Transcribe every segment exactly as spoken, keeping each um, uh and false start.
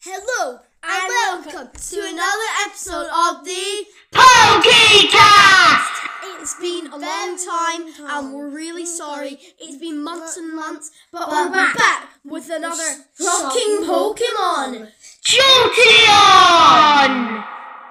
Hello and welcome to another episode of the PokeCast! It's been a long time and we're really sorry. It's been months and months, but we're back with another shocking Pokemon. Jolteon!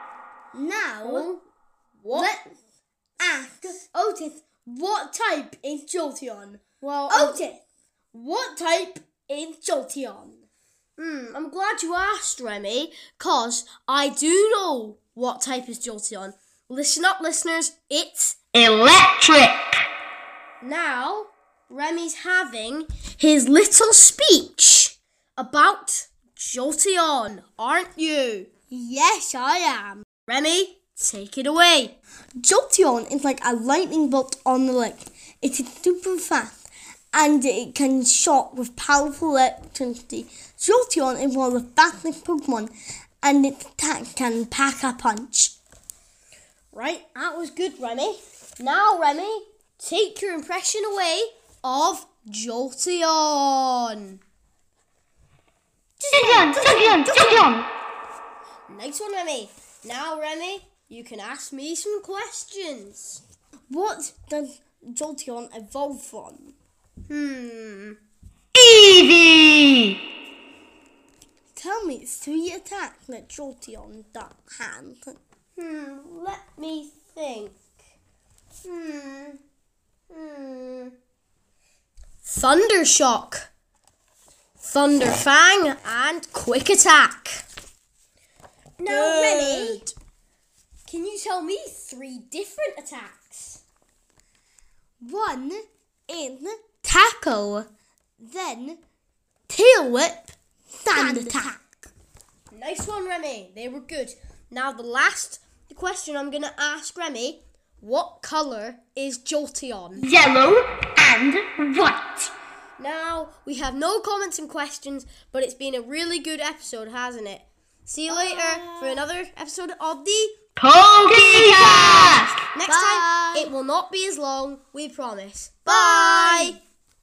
Now, let's ask Otis, what type is Jolteon? Well, Otis, what type is Jolteon? Hmm, I'm glad you asked, Remy, because I do know what type is Jolteon. Listen up, listeners, it's electric! Now, Remy's having his little speech about Jolteon, aren't you? Yes, I am. Remy, take it away. Jolteon is like a lightning bolt on the lake. It is super fast and it can shock with powerful electricity. Jolteon is one of the fastest Pokemon and its attack can pack a punch. Right, that was good, Remy. Now, Remy, take your impression away of Jolteon. Jolteon! Jolteon! Jolteon! Nice one, Remy. Now, Remy, you can ask me some questions. What does Jolteon evolve from? Hmm. Eevee! Tell me three attacks that Jolteon has. Hmm, let me think. Hmm. Hmm. Thundershock, Thunderfang, and Quick Attack. Now, Remy, can you tell me three different attacks? One is Tackle, then Tail Whip, Sand Attack. Nice one, Remy. They were good. Now, the last question I'm going to ask Remy, what colour is Jolteon? Yellow and white. Now, we have no comments and questions, but it's been a really good episode, hasn't it? See you later for another episode of the PokeCast! Next time, it will not be as long, we promise. Bye!